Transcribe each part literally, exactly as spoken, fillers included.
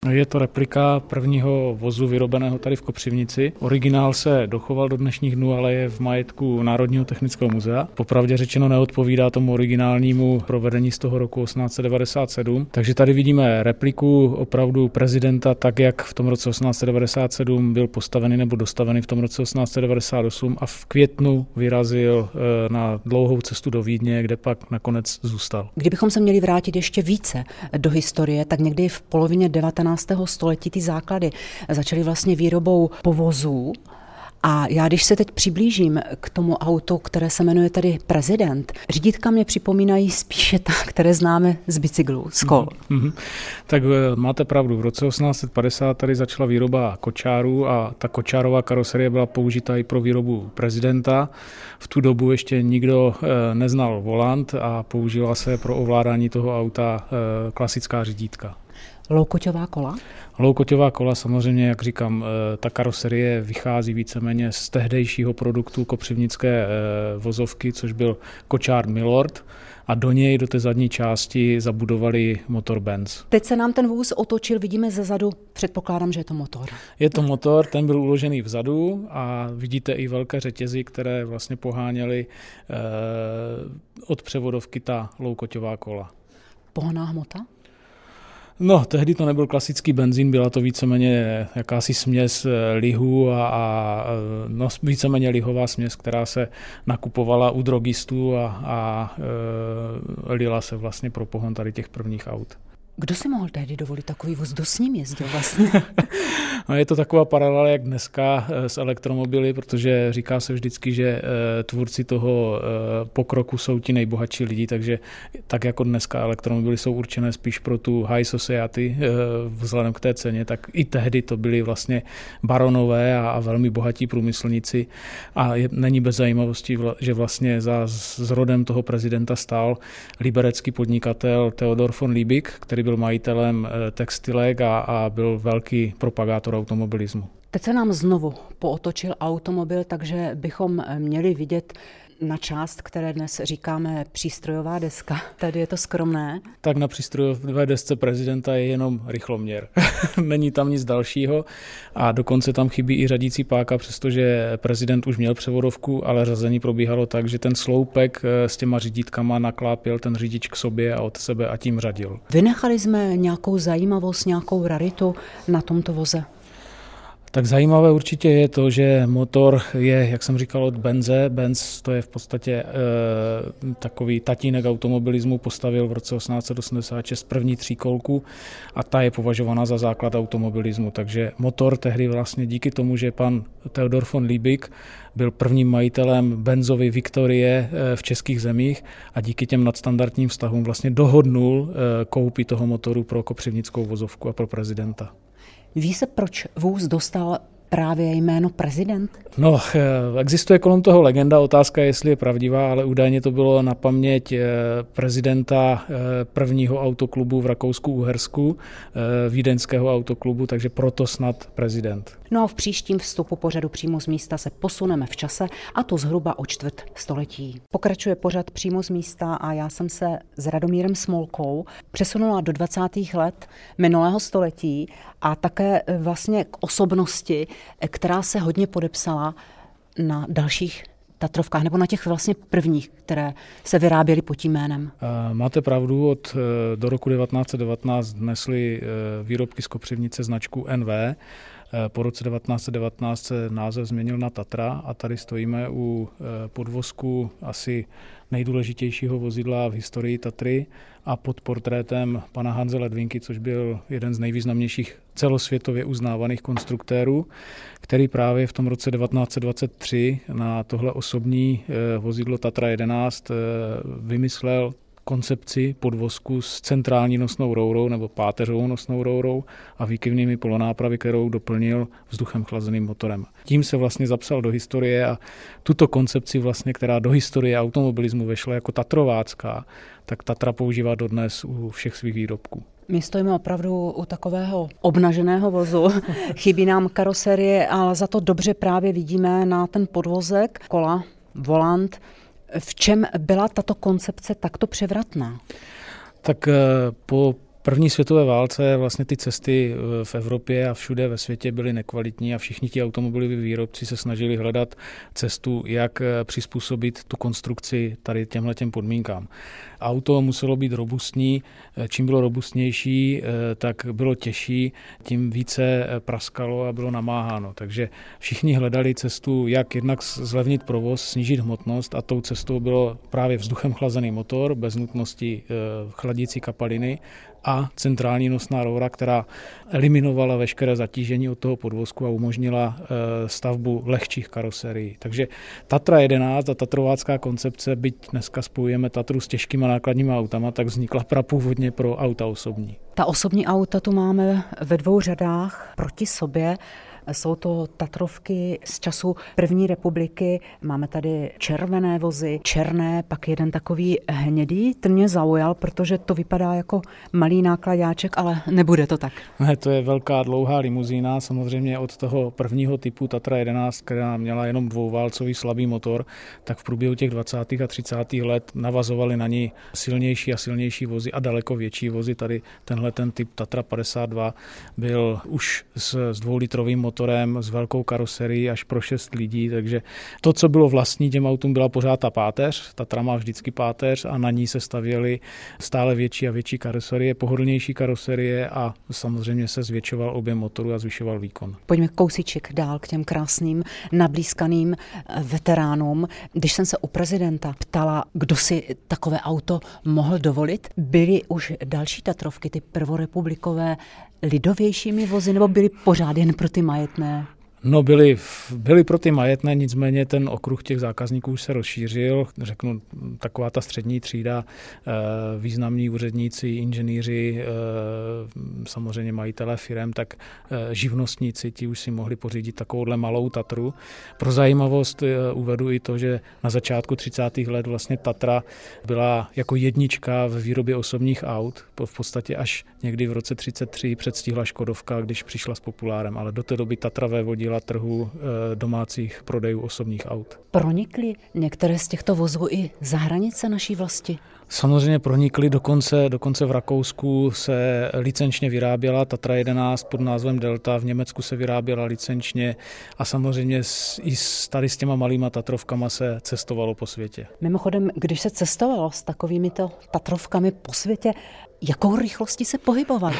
Je to replika prvního vozu vyrobeného tady v Kopřivnici. Originál se dochoval do dnešních dnů, ale je v majetku Národního technického muzea. Popravdě řečeno neodpovídá tomu originálnímu provedení z toho roku osmnáct set devadesát sedm. Takže tady vidíme repliku opravdu prezidenta tak, jak v tom roce osmnáct set devadesát sedm byl postavený nebo dostavený v tom roce osmnáct set devadesát osm a v květnu vyrazil na dlouhou cestu do Vídně, kde pak nakonec zůstal. Kdybychom se měli vrátit ještě více do historie, tak někdy v polovině devatenáctého století ty základy začaly vlastně výrobou povozů. A já, když se teď přiblížím k tomu autu, které se jmenuje tedy Prezident, řídítka mě připomínají spíše ta, které známe z bicyklů, z kol. Mm-hmm. Tak máte pravdu, v roce osmnáct set padesát tady začala výroba kočárů a ta kočárová karoserie byla použita i pro výrobu Prezidenta. V tu dobu ještě nikdo neznal volant a použila se pro ovládání toho auta klasická řídítka. Loukoťová kola? Loukoťová kola samozřejmě, jak říkám, ta karoserie vychází víceméně z tehdejšího produktu kopřivnické vozovky, což byl kočár Milord, a do něj, do té zadní části, zabudovali motor Benz. Teď se nám ten vůz otočil, vidíme zezadu, předpokládám, že je to motor. Je to motor, ten byl uložený vzadu a vidíte i velké řetězy, které vlastně poháněly eh, od převodovky ta loukoťová kola. Pohonná hmota? No, tehdy to nebyl klasický benzín, byla to víceméně jakási směs lihu a, a no, víceméně lihová směs, která se nakupovala u drogistů a, a e, lila se vlastně pro pohon tady těch prvních aut. Kdo si mohl tehdy dovolit takový vůz? Kdo s ním jezdil vlastně? No, je to taková paralela jak dneska s elektromobily, protože říká se vždycky, že tvůrci toho pokroku jsou ti nejbohatší lidi, takže tak jako dneska elektromobily jsou určené spíš pro tu high society vzhledem k té ceně, tak i tehdy to byli vlastně baronové a, a velmi bohatí průmyslníci a je, není bez zajímavosti, že vlastně za zrodem toho prezidenta stál liberecký podnikatel Theodor von Liebig, který byl majitelem textilek a, a byl velký propagátor automobilismu. Teď se nám znovu pootočil automobil, takže bychom měli vidět na část, které dnes říkáme přístrojová deska. Tady je to skromné. Tak na přístrojové desce prezidenta je jenom rychloměr. Není tam nic dalšího a dokonce tam chybí i řadící páka, přestože prezident už měl převodovku, ale řazení probíhalo tak, že ten sloupek s těma řídítkama naklápěl ten řidič k sobě a od sebe a tím řadil. Vynechali jsme nějakou zajímavost, nějakou raritu na tomto voze? Tak zajímavé určitě je to, že motor je, jak jsem říkal, od Benze. Benz to je v podstatě e, takový tatínek automobilismu, postavil v roce osmnáct set osmdesát šest první tříkolku a ta je považovaná za základ automobilismu. Takže motor tehdy vlastně díky tomu, že pan Theodor von Liebig byl prvním majitelem Benzovy Viktorie v českých zemích a díky těm nadstandardním vztahům vlastně dohodnul e, koupi toho motoru pro kopřivnickou vozovku a pro prezidenta. Ví se, proč vůz dostal právě jméno Prezident? No, existuje kolem toho legenda, otázka je, jestli je pravdivá, ale údajně to bylo na paměť prezidenta prvního autoklubu v Rakousku-Uhersku, vídeňského autoklubu, takže proto snad prezident. No a v příštím vstupu pořadu Přímo z místa se posuneme v čase, a to zhruba o čtvrt století. Pokračuje pořad Přímo z místa a já jsem se s Radomírem Smolkou přesunula do dvacátých let minulého století a také vlastně k osobnosti, která se hodně podepsala na dalších Tatrovkách, nebo na těch vlastně prvních, které se vyráběly pod tím jménem. Máte pravdu, od do roku devatenáct set devatenáct nesly výrobky z Kopřivnice značku N V. Po roce devatenáct set devatenáct se název změnil na Tatra a tady stojíme u podvozku asi nejdůležitějšího vozidla v historii Tatry a pod portrétem pana Hanse Ledvinky, což byl jeden z nejvýznamnějších celosvětově uznávaných konstruktérů, který právě v tom roce devatenáct set dvacet tři na tohle osobní vozidlo Tatra jedenáct vymyslel koncepci podvozku s centrální nosnou rourou nebo páteřovou nosnou rourou a výkyvnými polonápravy, kterou doplnil vzduchem chlazeným motorem. Tím se vlastně zapsal do historie a tuto koncepci vlastně, která do historie automobilismu vešla jako tatrovácká, tak Tatra používá dodnes u všech svých výrobků. My stojíme opravdu u takového obnaženého vozu. Chybí nám karoserie, ale za to dobře právě vidíme na ten podvozek, kola, volant. V čem byla tato koncepce takto převratná? Tak po první světové válce vlastně ty cesty v Evropě a všude ve světě byly nekvalitní a všichni ti automobiloví výrobci se snažili hledat cestu, jak přizpůsobit tu konstrukci tady těmhletěm podmínkám. Auto muselo být robustní, čím bylo robustnější, tak bylo těžší, tím více praskalo a bylo namáháno. Takže všichni hledali cestu, jak jednak zlevnit provoz, snížit hmotnost a tou cestou bylo právě vzduchem chlazený motor bez nutnosti chladící kapaliny a centrální nosná roura, která eliminovala veškeré zatížení od toho podvozku a umožnila stavbu lehčích karoserií. Takže Tatra jedenáct a tatrovácká koncepce, byť dneska spojujeme Tatru s těžkými nákladními autama, tak vznikla prapůvodně pro auta osobní. Ta osobní auta tu máme ve dvou řadách proti sobě. Jsou to Tatrovky z času první republiky. Máme tady červené vozy, černé, pak jeden takový hnědý. Ten mě zaujal, protože to vypadá jako malý nákladáček, ale nebude to tak. Ne, to je velká dlouhá limuzína, samozřejmě od toho prvního typu Tatra jedenáct, která měla jenom dvouválcový slabý motor, tak v průběhu těch dvacátých a třicátých let navazovali na ní silnější a silnější vozy a daleko větší vozy. Tady tenhle ten typ Tatra padesát dva byl už s, s dvoulitrovým motorem, s velkou karoserií až pro šest lidí, takže to, co bylo vlastní těm autům, byla pořád ta páteř. Tatra má vždycky páteř a na ní se stavěly stále větší a větší karoserie, pohodlnější karoserie a samozřejmě se zvětšoval objem motoru a zvyšoval výkon. Pojďme kousíček dál k těm krásným, nablízkaným veteránům. Když jsem se u prezidenta ptala, kdo si takové auto mohl dovolit, byly už další Tatrovky, ty prvorepublikové, lidovějšími vozy, nebo byly pořád jen pro ty majetné? No byly, byly pro ty majetné, nicméně ten okruh těch zákazníků už se rozšířil. Řeknu, taková ta střední třída, významní úředníci, inženýři, samozřejmě majitelé firem, tak živnostníci, ti už si mohli pořídit takovouhle malou Tatru. Pro zajímavost uvedu i to, že na začátku třicátých let vlastně Tatra byla jako jednička v výrobě osobních aut. V podstatě až někdy v roce třicet tři předstihla Škodovka, když přišla s Populárem, ale do té doby Tatra vévodila trhu domácích prodejů osobních aut. Pronikly některé z těchto vozů i za hranice naší vlasti? Samozřejmě pronikly, dokonce, dokonce v Rakousku se licenčně vyráběla Tatra jedenáct pod názvem Delta, v Německu se vyráběla licenčně a samozřejmě s, i s, tady s těma malýma Tatrovkama se cestovalo po světě. Mimochodem, když se cestovalo s takovýmito Tatrovkami po světě, jakou rychlostí se pohybovali?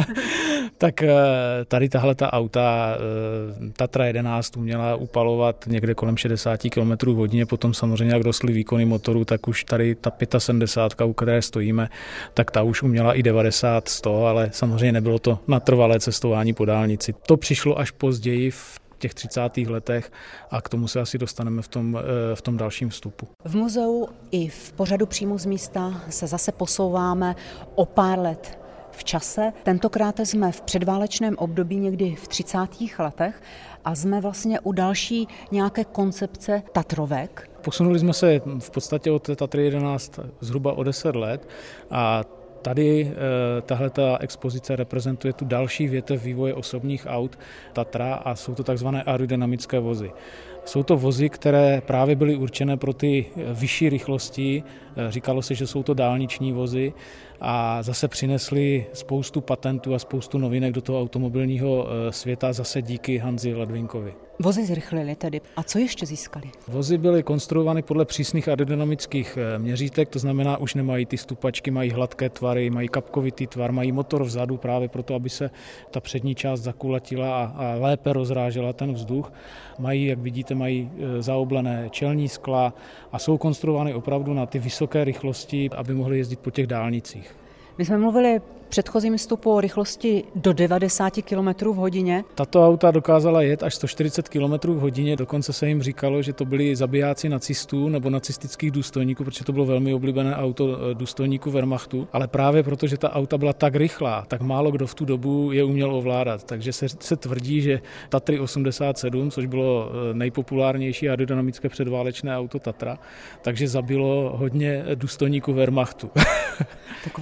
Tak tady tahle ta auta, Tatra jedenáct uměla upalovat někde kolem šedesát kilometrů hodině, potom samozřejmě jak rostly výkony motoru, tak už tady ta sedmdesát pět, u které stojíme, tak ta už uměla i devadesát, sto, ale samozřejmě nebylo to na trvalé cestování po dálnici. To přišlo až později v těch třicátých letech a k tomu se asi dostaneme v tom, v tom dalším vstupu. V muzeu i v pořadu přímo z místa se zase posouváme o pár let v čase. Tentokrát jsme v předválečném období někdy v třicátých letech a jsme vlastně u další nějaké koncepce Tatrovek. Posunuli jsme se v podstatě od Tatry jedenáct zhruba o deset let a tady tahle ta expozice reprezentuje tu další větev vývoje osobních aut Tatra a jsou to takzvané aerodynamické vozy. Jsou to vozy, které právě byly určené pro ty vyšší rychlosti. Říkalo se, že jsou to dálniční vozy a zase přinesli spoustu patentů a spoustu novinek do toho automobilního světa zase díky Hanzi Ledvinkovi. Vozy zrychlili tedy. A co ještě získali? Vozy byly konstruovány podle přísných aerodynamických měřítek, to znamená, už nemají ty stupačky, mají hladké tvary, mají kapkovitý tvar, mají motor vzadu právě proto, aby se ta přední část zakulatila a, a lépe rozrážela ten vzduch. Mají, jak vidíte, mají zaoblené čelní skla a jsou konstruovány opravdu na ty vysoké rychlosti, aby mohly jezdit po těch dálnicích. My jsme mluvili v předchozím vstupu o rychlosti do devadesát kilometrů v hodině. Tato auta dokázala jet až sto čtyřicet kilometrů v hodině, dokonce se jim říkalo, že to byli zabijáci nacistů nebo nacistických důstojníků, protože to bylo velmi oblíbené auto důstojníků Wehrmachtu, ale právě proto, že ta auta byla tak rychlá, tak málo kdo v tu dobu je uměl ovládat. Takže se, se tvrdí, že Tatry osmdesát sedm, což bylo nejpopulárnější aerodynamické předválečné auto Tatra, takže zabilo hodně důstojníků Wehrmachtu. Taková zbraň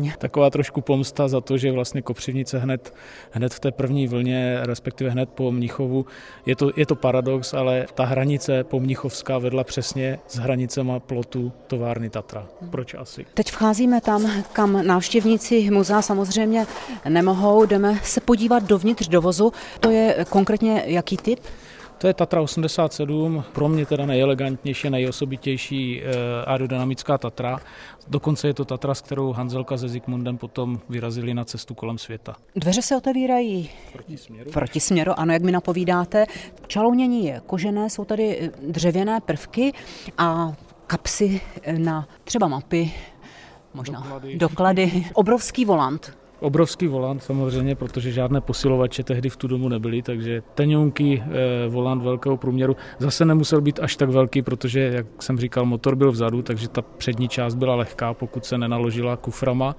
daň. Taková trošku pomsta za to, že vlastně Kopřivnice hned, hned v té první vlně, respektive hned po Mnichovu, je to, je to paradox, ale ta hranice pomnichovská vedla přesně s hranicema plotu továrny Tatra. Proč asi? Teď vcházíme tam, kam návštěvníci muzea samozřejmě nemohou. Jdeme se podívat dovnitř do vozu. To je konkrétně jaký typ? To je Tatra osmdesát sedm, pro mě teda nejelegantnější, nejosobitější aerodynamická Tatra. Dokonce je to Tatra, s kterou Hanzelka se Zikmundem potom vyrazili na cestu kolem světa. Dveře se otevírají proti směru. Proti směru, ano, jak mi napovídáte. Čalounění je kožené, jsou tady dřevěné prvky a kapsy na třeba mapy, možná doklady. doklady. Obrovský volant. Obrovský volant samozřejmě, protože žádné posilovače tehdy v tu dobu nebyly, takže tenounký eh, volant velkého průměru zase nemusel být až tak velký, protože, jak jsem říkal, motor byl vzadu, takže ta přední část byla lehká, pokud se nenaložila kuframa.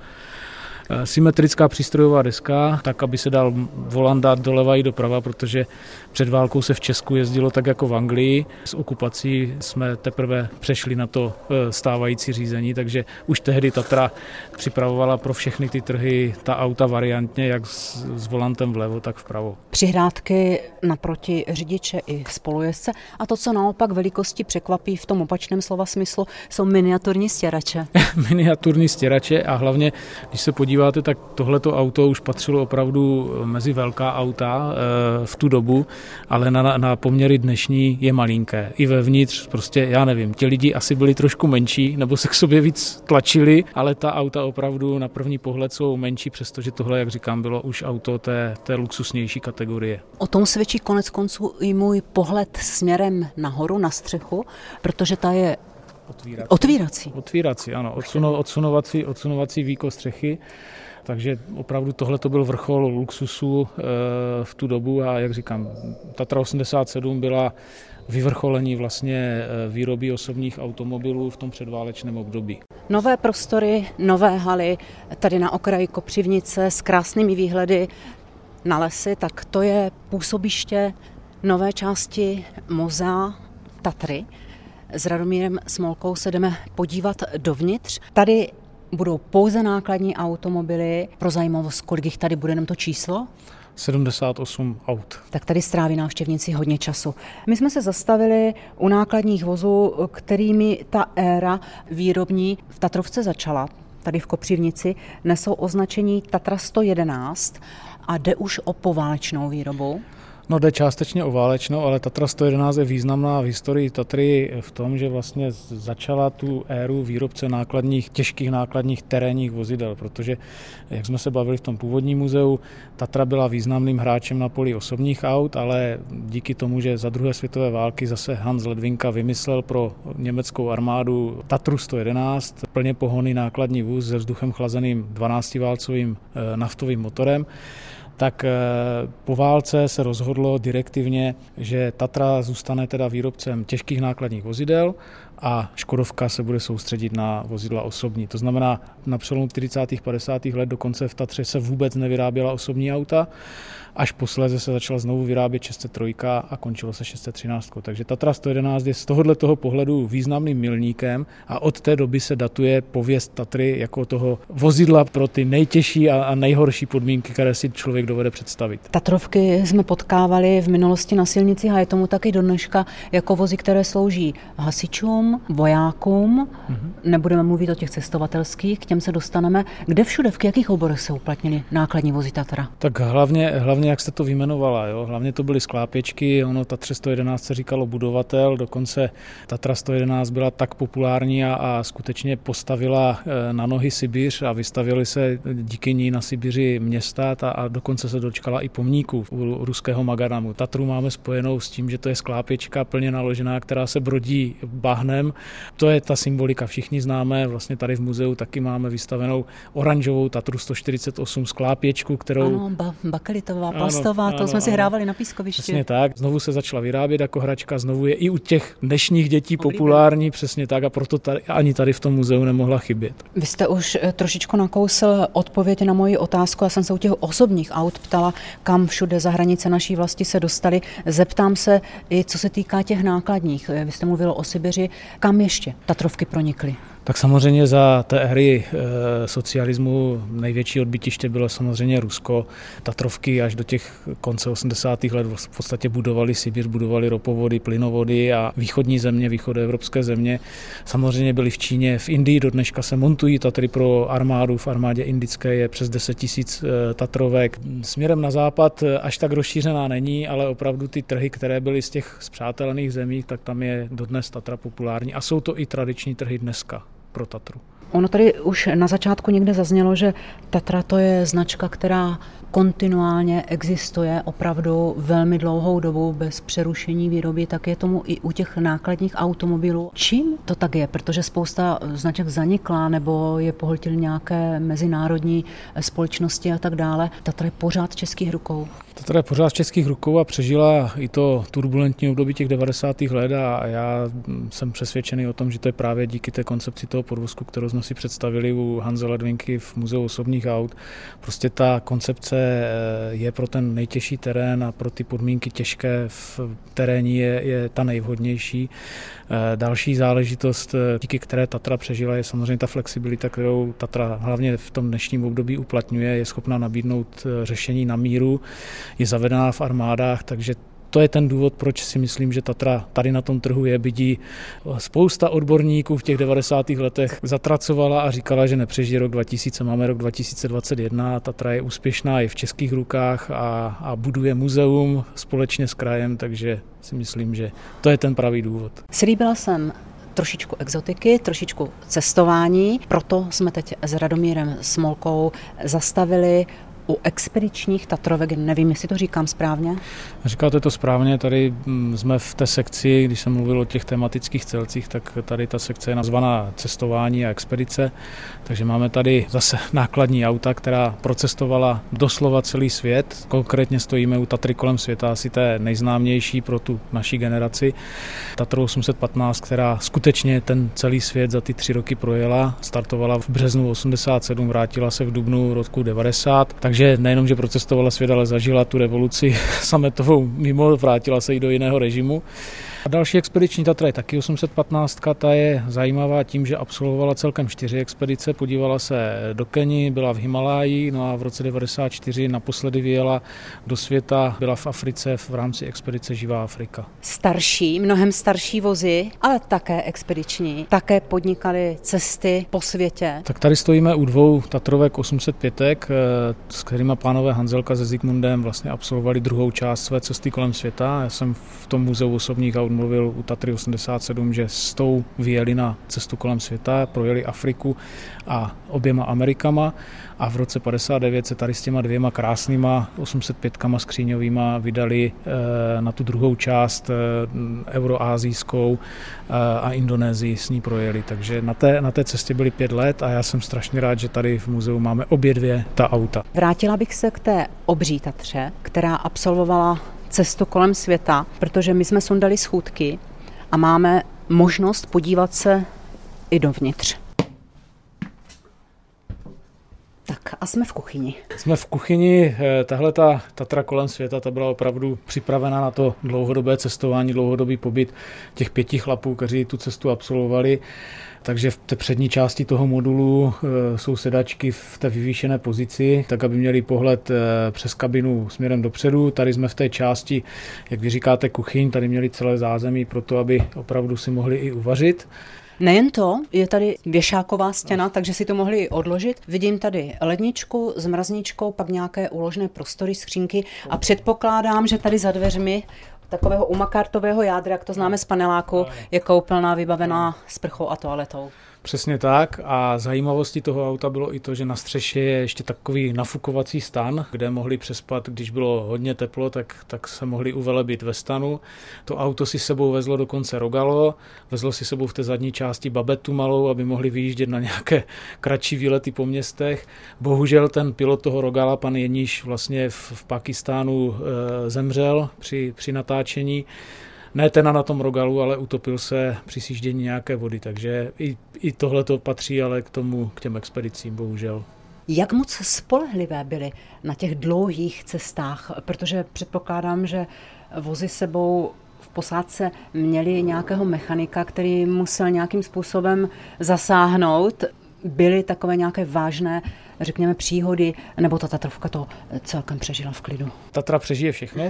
Symetrická přístrojová deska, tak aby se dal volant dát doleva i doprava, protože před válkou se v Česku jezdilo tak jako v Anglii. S okupací jsme teprve přešli na to stávající řízení, takže už tehdy Tatra připravovala pro všechny ty trhy ta auta variantně, jak s, s volantem vlevo, tak vpravo. Přihrádky naproti řidiče i spolujezdce a to, co naopak velikosti překvapí v tom opačném slova smyslu, jsou miniaturní stěrače. Miniaturní stěrače a hlavně, když se podíváte, tak tohleto auto už patřilo opravdu mezi velká auta e, v tu dobu, ale na, na poměry dnešní je malinké. I vevnitř, prostě já nevím, ti lidi asi byli trošku menší, nebo se k sobě víc tlačili, ale ta auta opravdu na první pohled jsou menší, přestože tohle, jak říkám, bylo už auto té, té luxusnější kategorie. O tom svědčí konec konců i můj pohled směrem nahoru, na střechu, protože ta je Otvírací. Otvírací. Otvírací, ano. Odsuno, odsunovací, odsunovací víko střechy. Takže opravdu tohle to byl vrchol luxusu e, v tu dobu a jak říkám, Tatra osmdesát sedm byla vyvrcholení vlastně výroby osobních automobilů v tom předválečném období. Nové prostory, nové haly, tady na okraji Kopřivnice s krásnými výhledy na lesy, tak to je působiště nové části muzea Tatry. S Radomírem Smolkou se jdeme podívat dovnitř. Tady budou pouze nákladní automobily. Pro zajímavost, kolik jich tady bude, jenom to číslo? sedmdesát osm aut. Tak tady stráví návštěvníci hodně času. My jsme se zastavili u nákladních vozů, kterými ta éra výrobní v Tatrovce začala. Tady v Kopřivnici nesou označení Tatra sto jedenáct a jde už o poválečnou výrobu. No jde částečně o válečnou, ale Tatra sto jedenáct je významná v historii Tatry v tom, že vlastně začala tu éru výrobce nákladních, těžkých nákladních terénních vozidel, protože, jak jsme se bavili v tom původním muzeu, Tatra byla významným hráčem na poli osobních aut, ale díky tomu, že za druhé světové války zase Hans Ledvinka vymyslel pro německou armádu Tatru sto jedenáct, plně pohonný nákladní vůz se vzduchem chlazeným dvanáctiválcovým naftovým motorem, tak po válce se rozhodlo direktivně, že Tatra zůstane teda výrobcem těžkých nákladních vozidel a Škodovka se bude soustředit na vozidla osobní. To znamená, na přelomu čtyřicátých padesátých let dokonce v Tatře se vůbec nevyráběla osobní auta, až posléze se začala znovu vyrábět šest set tři a končilo se šest set třináct. Takže Tatra sto jedenáct je z tohohle toho pohledu významným milníkem a od té doby se datuje pověst Tatry jako toho vozidla pro ty nejtěžší a nejhorší podmínky, které si člověk dovede představit. Tatrovky jsme potkávali v minulosti na silnici a je tomu taky do dneška jako vozy, které slouží hasičům, vojákům. Mm-hmm. Nebudeme mluvit o těch cestovatelských, k těm se dostaneme. Kde všude, v jakých oborech se uplatnily nákladní vozy Tatra? Tak hlavně, hlavně jak jste to vyjmenovala, jo? Hlavně to byly sklápěčky, ono Tatře sto jedenáct se říkalo budovatel, dokonce Tatra sto jedenáct byla tak populární a, a skutečně postavila na nohy Sibiř a vystavili se díky ní na Sibiři města a, a dokonce se dočkala i pomníků u ruského Magadamu. Tatru máme spojenou s tím, že to je sklápěčka plně naložená, která se brodí bahnem. To je ta symbolika, všichni známe, vlastně tady v muzeu taky máme vystavenou oranžovou Tatru sto čtyřicet osm sklápěčku, kterou... Ano, ba- bakelitová, plastová, ano, to ano, jsme si ano. hrávali na pískovišti. Přesně tak, znovu se začala vyrábět jako hračka, znovu je i u těch dnešních dětí Oblíbený. populární, přesně tak a proto tady, ani tady v tom muzeu nemohla chybět. Vy jste už trošičku nakousl odpověď na moji otázku, já jsem se u těch osobních aut ptala, kam všude za hranice naší vlasti se dostali. Zeptám se i co se týká těch nákladních. Vy jste mluvil o Sibiři, kam ještě Tatrovky pronikly? Tak samozřejmě za té éry e, socialismu největší odbytiště bylo samozřejmě Rusko. Tatrovky až do těch konce osmdesátých let v podstatě budovali Sibir, budovali ropovody, plynovody a východní země, východoevropské země. Samozřejmě byly v Číně, v Indii do dneška se montují Tatry pro armádu, v armádě indické je přes deset tisíc e, Tatrovek. Směrem na západ až tak rozšířená není, ale opravdu ty trhy, které byly z těch spřátelených zemí, tak tam je dodnes Tatra populární a jsou to i tradiční trhy dneska pro Tatru. Ono tady už na začátku někde zaznělo, že Tatra to je značka, která kontinuálně existuje opravdu velmi dlouhou dobu bez přerušení výroby, tak je tomu i u těch nákladních automobilů. Čím to tak je? Protože spousta značek zanikla nebo je pohltil nějaké mezinárodní společnosti a tak dále. Tatra je pořád v českých rukou. Tatra je pořád v českých rukou a přežila i to turbulentní období těch devadesátých let a já jsem přesvědčený o tom, že to je právě díky té koncepci toho podvozku, kterou jsme si představili u Hanze Ledvinky v Muzeu osobních aut. Prostě ta koncepce je pro ten nejtěžší terén a pro ty podmínky těžké v terénu je, je ta nejvhodnější. Další záležitost, díky které Tatra přežila, je samozřejmě ta flexibilita, kterou Tatra hlavně v tom dnešním období uplatňuje, je schopná nabídnout řešení na míru, je zavedená v armádách, takže to je ten důvod, proč si myslím, že Tatra tady na tom trhu je, byť spousta odborníků v těch devadesátých letech zatracovala a říkala, že nepřežije rok dva tisíce, máme rok dva tisíce dvacet jedna, Tatra je úspěšná i v českých rukách a, a buduje muzeum společně s krajem, takže si myslím, že to je ten pravý důvod. Slíbila jsem trošičku exotiky, trošičku cestování, proto jsme teď s Radomírem Smolkou zastavili u expedičních Tatrovek, nevím, jestli to říkám správně. Říkáte to správně, tady jsme v té sekci, když jsem mluvil o těch tematických celcích, tak tady ta sekce je nazvaná cestování a expedice, takže máme tady zase nákladní auta, která procestovala doslova celý svět, konkrétně stojíme u Tatry kolem světa, asi té nejznámější pro tu naší generaci, Tatru osm set patnáct, která skutečně ten celý svět za ty tři roky projela, startovala v březnu osmdesát sedm, vrátila se v dubnu roku devadesát, takže nejenom, že procestovala svět, ale zažila tu revoluci sametovou mimo, vrátila se i do jiného režimu. A další expediční Tatra je taky osm set patnáct, ta je zajímavá tím, že absolvovala celkem čtyři expedice, podívala se do Keni, byla v Himaláji, no a v roce devadesát čtyři naposledy vyjela do světa, byla v Africe v rámci expedice Živá Afrika. Starší, mnohem starší vozy, ale také expediční, také podnikali cesty po světě. Tak tady stojíme u dvou Tatrovek osm set pět, s kterýma pánové Hanzelka se Zikmundem vlastně absolvovali druhou část své cesty kolem světa. Já jsem v tom muzeu osobních aut mluvil u Tatry osmdesát sedm, že s tou vyjeli na cestu kolem světa, projeli Afriku a oběma Amerikama a v roce padesát devět se tady s těma dvěma krásnýma osm set pět skříňovýma vydali na tu druhou část euroázijskou a Indonésii s ní projeli. Takže na té, na té cestě byli pět let a já jsem strašně rád, že tady v muzeu máme obě dvě ta auta. Vrátila bych se k té obří Tatře, která absolvovala cestu kolem světa, protože my jsme sundali schůdky a máme možnost podívat se i dovnitř. Tak a jsme v kuchyni. Jsme v kuchyni, tahle ta Tatra kolem světa, ta byla opravdu připravena na to dlouhodobé cestování, dlouhodobý pobyt těch pěti chlapů, kteří tu cestu absolvovali. Takže v té přední části toho modulu jsou sedačky v té vyvýšené pozici, tak aby měli pohled přes kabinu směrem dopředu. Tady jsme v té části, jak vy říkáte, kuchyň, tady měli celé zázemí pro to, aby opravdu si mohli i uvařit. Nejen to, je tady věšáková stěna, takže si to mohli i odložit. Vidím tady ledničku s mrazničkou, pak nějaké úložné prostory, skřínky a předpokládám, že tady za dveřmi takového umakartového jádra, jak to známe z paneláku, je koupelna vybavená sprchou a toaletou. Přesně tak a zajímavostí toho auta bylo i to, že na střeše je ještě takový nafukovací stan, kde mohli přespat, když bylo hodně teplo, tak, tak se mohli uvelebit ve stanu. To auto si sebou vezlo dokonce rogalo, vezlo si sebou v té zadní části babetu malou, aby mohli vyjíždět na nějaké kratší výlety po městech. Bohužel ten pilot toho rogala, pan Jeníš, vlastně v, v Pakistánu e, zemřel při, při natáčení. Ne ten na tom rogalu, ale utopil se při sjíždění nějaké vody, takže i, i tohle to patří ale k tomu, k těm expedicím, bohužel. Jak moc spolehlivé byly na těch dlouhých cestách, protože předpokládám, že vozy sebou v posádce měli nějakého mechanika, který musel nějakým způsobem zasáhnout. Byly takové nějaké vážné, řekněme, příhody, nebo ta Tatrovka to celkem přežila v klidu? Tatra přežije všechno.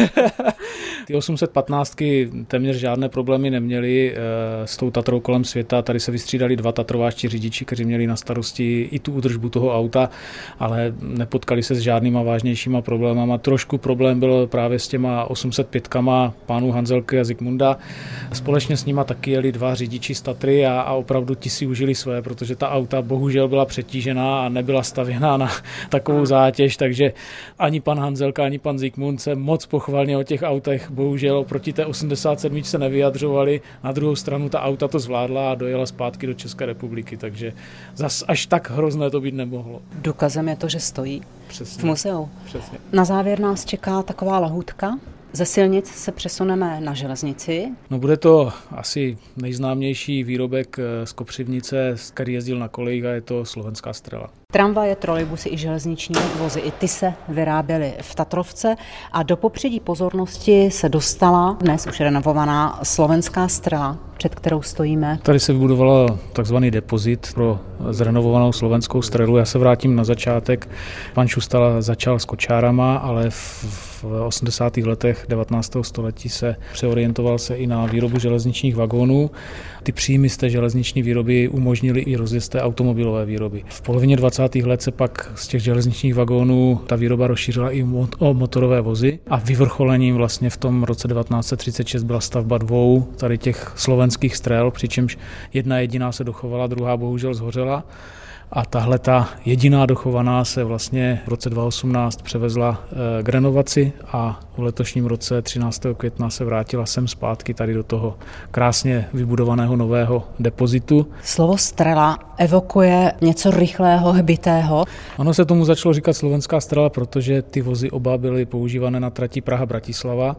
Ty osm set patnáct téměř žádné problémy neměly s tou Tatrou kolem světa. Tady se vystřídali dva tatrováčtí řidiči, kteří měli na starosti i tu údržbu toho auta, ale nepotkali se s žádnýma vážnějšíma problémama. Trošku problém byl právě s těma osm set pět pánů Hanzelky a Zikmunda. Společně s nima taky jeli dva řidiči z Tatry a, a opravdu ti si užili své, protože ta auta bohužel byla přetížená a nebyla stavěná na takovou zátěž, takže ani pan Hanzelka, ani pan Zikmund se moc pochvalně o těch autech bohužel oproti té osmdesát sedm se nevyjadřovali. Na druhou stranu ta auta to zvládla a dojela zpátky do České republiky, takže zas až tak hrozné to být nemohlo. Důkazem je to, že stojí Přesně. v muzeu. Přesně. Na závěr nás čeká taková lahůdka. Ze silnic se přesuneme na železnici. No bude to asi nejznámější výrobek z Kopřivnice, který jezdil na kolejích, a je to Slovenská Strela. Tramvaje, trolejbusy i železniční vozy, i ty se vyráběly v Tatrovce a do popředí pozornosti se dostala dnes už renovovaná Slovenská Strela, před kterou stojíme. Tady se vybudovala takzvaný depozit pro zrenovovanou Slovenskou Strelu. Já se vrátím na začátek. Pan Šustala začal s kočárama, ale v, v osmdesátých letech devatenáctého století se přeorientoval se i na výrobu železničních vagónů. Ty příjmy z té železniční výroby umožnily i rozjezd té automobilové výroby. V polovině dvacátých let se pak z těch železničních vagónů ta výroba rozšířila i o motorové vozy a vyvrcholením vlastně v tom roce devatenáct set třicet šest byla stavba dvou tady těch slovenských střel, přičemž jedna jediná se dochovala, druhá bohužel zhořela. A tahle ta jediná dochovaná se vlastně v roce dva tisíce osmnáct převezla k renovaci a v letošním roce třináctého května se vrátila sem zpátky tady do toho krásně vybudovaného nového depozitu. Slovo strela evokuje něco rychlého, hbitého. Ono se tomu začalo říkat Slovenská strela, protože ty vozy oba byly používané na trati Praha-Bratislava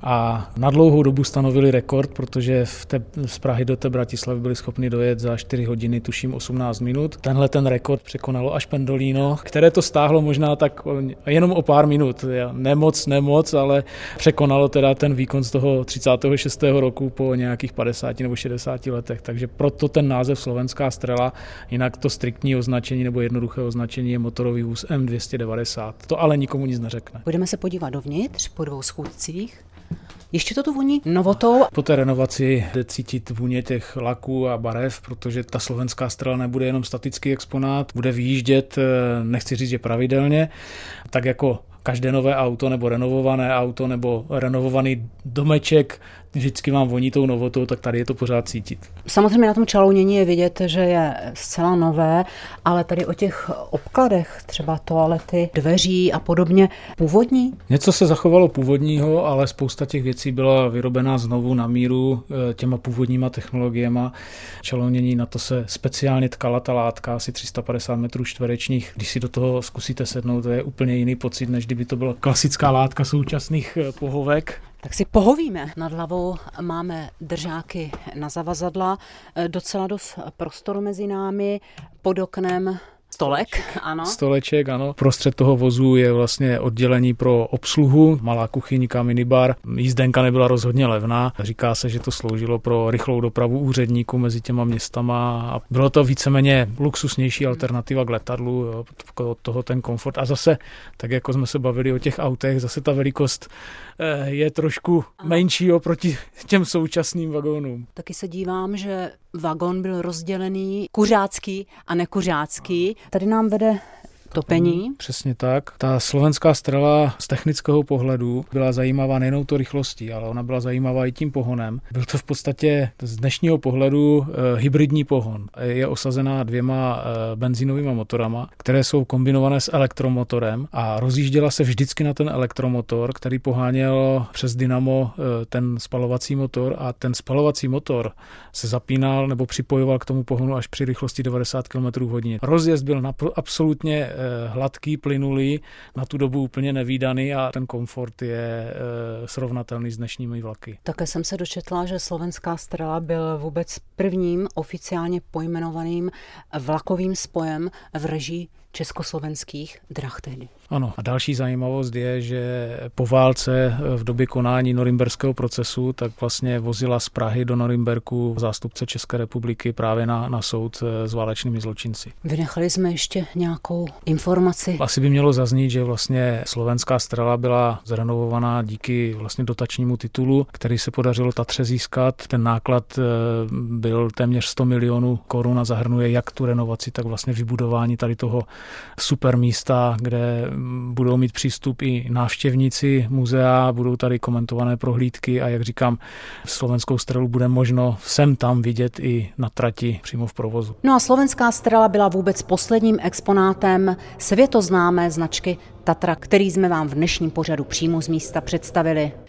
a na dlouhou dobu stanovili rekord, protože v té, z Prahy do té Bratislavy byli schopni dojet za čtyři hodiny, tuším osmnáct minut. Tenhle ten rekord překonalo až Pendolino, které to stáhlo možná tak jenom o pár minut. Nemoc, nemoc, ale překonalo teda ten výkon z toho třicátého šestého roku po nějakých padesáti nebo šedesáti letech. Takže proto ten název Slovenská strela, jinak to striktní označení nebo jednoduché označení je motorový vůz M dvě stě devadesát. To ale nikomu nic neřekne. Budeme se podívat dovnitř po dvou schůdcích. Ještě to tu voní novotou. Po té renovaci jde cítit vůně těch laků a barev, protože ta Slovenská strela nebude jenom statický exponát, bude vyjíždět, nechci říct, že pravidelně, tak jako každé nové auto nebo renovované auto nebo renovovaný domeček vždycky vám voní tou novotou, tak tady je to pořád cítit. Samozřejmě na tom čalounění je vidět, že je zcela nové, ale tady o těch obkladech, třeba toalety, dveří a podobně, původní? Něco se zachovalo původního, ale spousta těch věcí byla vyrobená znovu na míru těma původníma technologiemi. Čalounění, na to se speciálně tkala ta látka, asi tři sta padesát metrů čtverečních. Když si do toho zkusíte sednout, to je úplně jiný pocit, než kdyby to byla klasická látka současných pohovek. Tak si pohovíme. Nad hlavou máme držáky na zavazadla, docela dost prostoru mezi námi, pod oknem stolek, ano. Stoleček, ano. Prostřed toho vozu je vlastně oddělení pro obsluhu, malá kuchyňka, minibar. Jízdenka nebyla rozhodně levná. Říká se, že to sloužilo pro rychlou dopravu úředníků mezi těma městama a bylo to víceméně luxusnější alternativa k letadlu, jo, od toho ten komfort. A zase, tak jako jsme se bavili o těch autech, zase ta velikost je trošku menší oproti těm současným vagónům. Taky se dívám, že vagón byl rozdělený kuřácký a nekuřácký. Tady nám vede topení. Přesně tak. Ta Slovenská strela z technického pohledu byla zajímavá nejenom to rychlostí, ale ona byla zajímavá i tím pohonem. Byl to v podstatě z dnešního pohledu e, hybridní pohon. Je osazená dvěma e, benzínovými motorama, které jsou kombinované s elektromotorem a rozjížděla se vždycky na ten elektromotor, který poháněl přes dynamo e, ten spalovací motor a ten spalovací motor se zapínal nebo připojoval k tomu pohonu až při rychlosti devadesát kilometrů hodině. Rozjezd byl napr- absolutně hladký, plynulý, na tu dobu úplně nevídaný a ten komfort je e, srovnatelný s dnešními vlaky. Také jsem se dočetla, že Slovenská strela byl vůbec prvním oficiálně pojmenovaným vlakovým spojem v režii československých drah tehdy. Ano, a další zajímavost je, že po válce v době konání norimberského procesu tak vlastně vozila z Prahy do Norimberku zástupce České republiky právě na, na soud s válečnými zločinci. Vynechali jsme ještě nějakou informaci? Asi by mělo zaznít, že vlastně slovenská Strela byla zrenovovaná díky vlastně dotačnímu titulu, který se podařilo Tatře získat. Ten náklad byl téměř sto milionů korun a zahrnuje jak tu renovaci, tak vlastně vybudování tady toho super místa, kde budou mít přístup i návštěvníci muzea, budou tady komentované prohlídky a jak říkám, slovenskou Strelu bude možno sem tam vidět i na trati přímo v provozu. No a slovenská Strela byla vůbec posledním exponátem světoznámé značky Tatra, který jsme vám v dnešním pořadu přímo z místa představili.